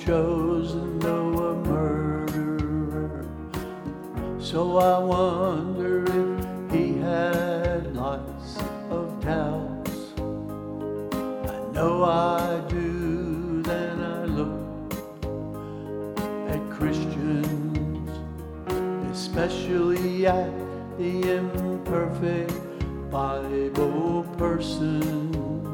chosen, though a murderer. So I wonder if he had lots of doubts. I know I do. Then I look at Christians, especially at the imperfect Bible person.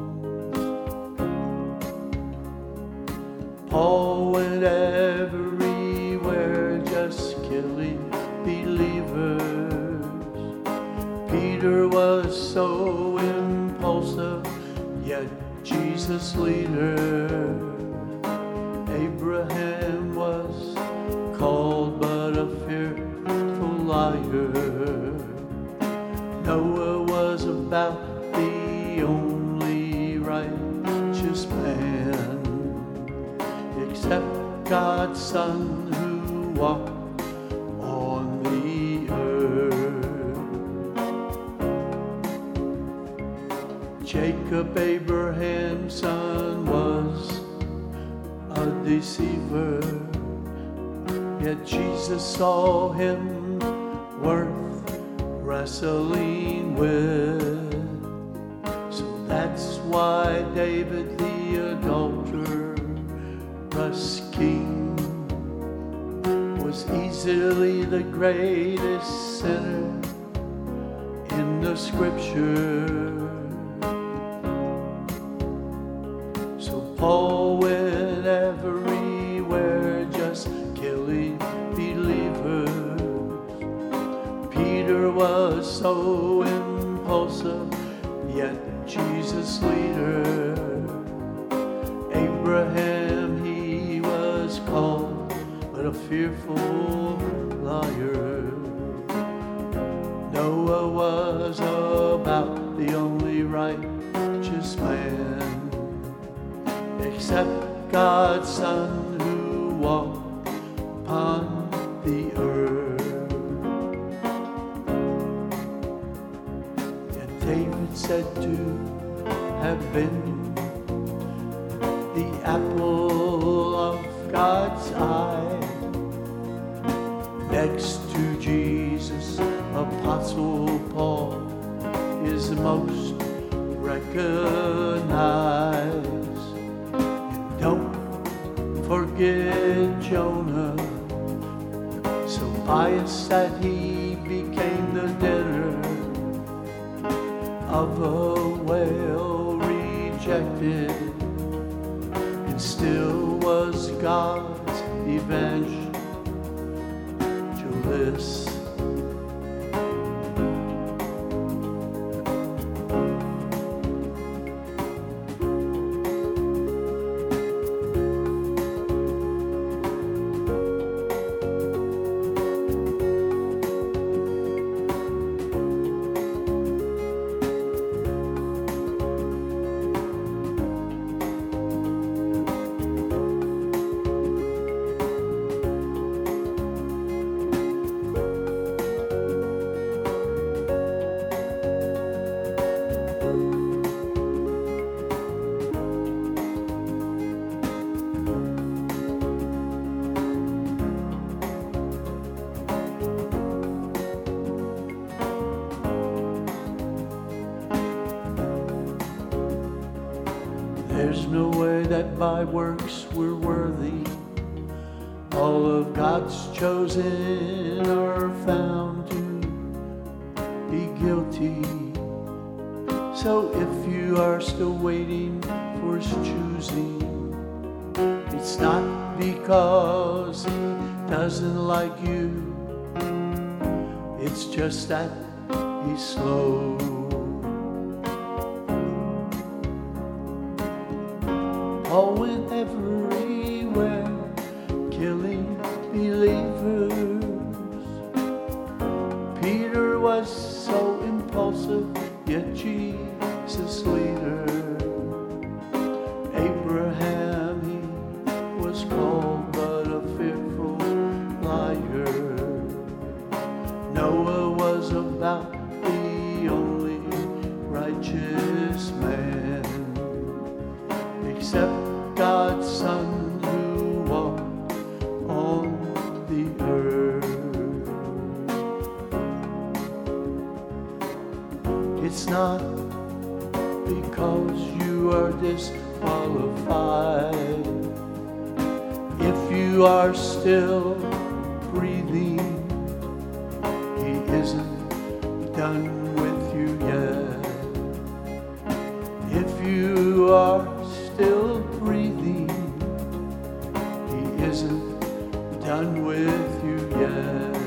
Paul went everywhere just killing believers. Peter was so impulsive, yet Jesus' leader. Abraham was called but a fearful liar. Noah was about the only righteous man, except God's Son who walked on the earth. Jacob, Abraham's son, was a deceiver, yet Jesus saw him worth wrestling with. So that's why David the adulterous king was easily the greatest sinner in the scripture. So Paul went everywhere just killing believers. Peter was so impulsive, yet Jesus' leader. Abraham, he was called, but a fearful liar. Noah was about the only righteous man, except God's Son who walked upon the earth. David said to have been the apple of God's eye. Next to Jesus, Apostle Paul is the most recognized. And don't forget Jonah, so pious that he became the dinner of a whale rejected, and still was God's evangelist. There's no way that by works we're worthy. All of God's chosen are found to be guilty. So if you are still waiting for His choosing, it's not because He doesn't like you, it's just that He's slow. Paul went everywhere, killing believers. Peter was so impulsive, yet Jesus' leader. Abraham, he was called, but a fearful liar. Noah was about the only righteous man, except God's Son who walked It's not because you are disqualified. If you are still breathing, He isn't done with you yet. If you are still breathing, He isn't done with you yet.